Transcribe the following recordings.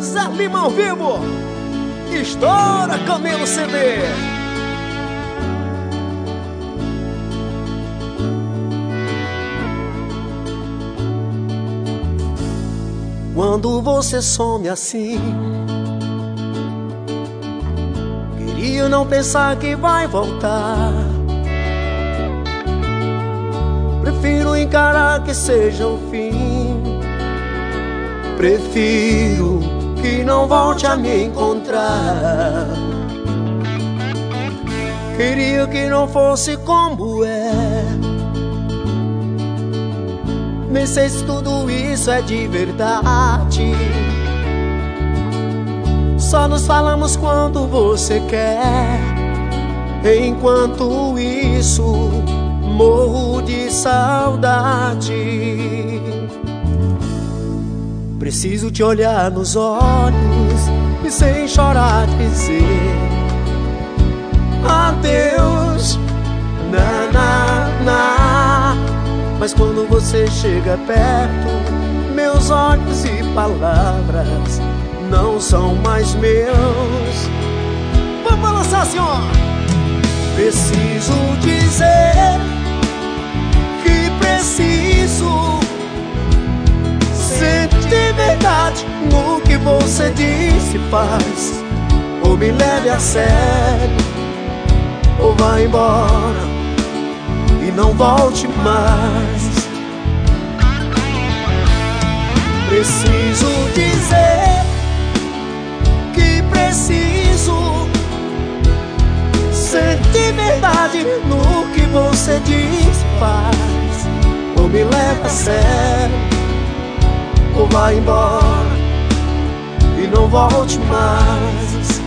Zé Lima ao vivo, estoura Camelo CD. Quando você some assim, queria não pensar que vai voltar. Prefiro encarar que seja o fim. Prefiro que não volte a me encontrar. Queria que não fosse como é. Nem sei se tudo isso é de verdade. Só nos falamos quando você quer. Enquanto isso, morro de saudade. Preciso te olhar nos olhos e sem chorar dizer adeus, na, na, na. Mas quando você chega perto, meus olhos e palavras não são mais meus. Vamos balançar, senhor! Preciso dizer que preciso sentir verdade no que você disse e faz. Ou me leve a sério, ou vá embora e não volte mais. Preciso dizer que preciso sentir verdade no que você diz e faz. Ou me leva a sério, ou vá embora e não volte mais.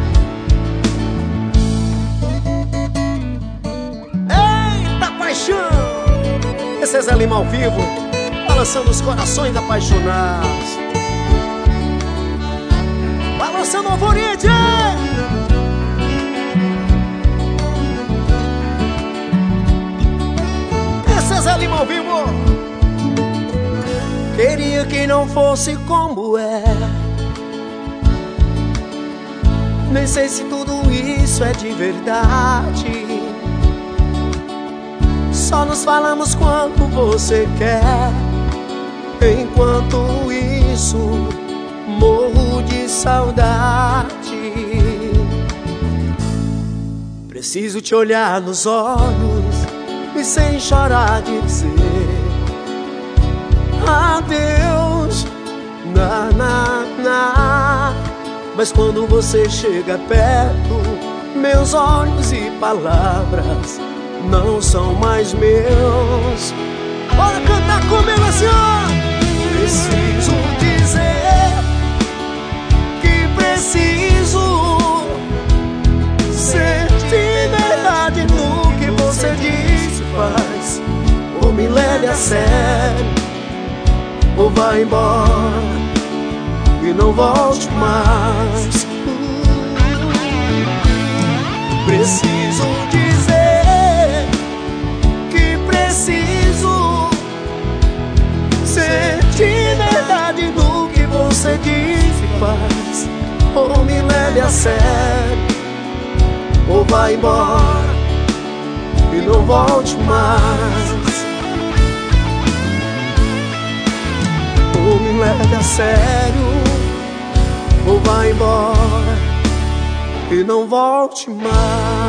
Eita paixão! Esse é Zé Lima ao vivo, balançando os corações apaixonados. Balançando o alvorite! Esse é Zé Lima ao vivo. Queria que não fosse como é. Nem sei se tudo isso é de verdade. Só nos falamos quando você quer. Enquanto isso, morro de saudade. Preciso te olhar nos olhos e sem chorar dizer adeus, na, na, na. Mas quando você chega perto, meus olhos e palavras não são mais meus. Bora cantar comigo assim, ó! Preciso dizer que preciso sentir verdade no que você diz e faz. Ou me leve a sério, ou vá embora e não volte mais. Preciso dizer que preciso sentir verdade no que você diz e faz. Ou me leve a sério, ou vá embora e não volte mais. Ou me leve a sério, ou vá embora e não volte mais.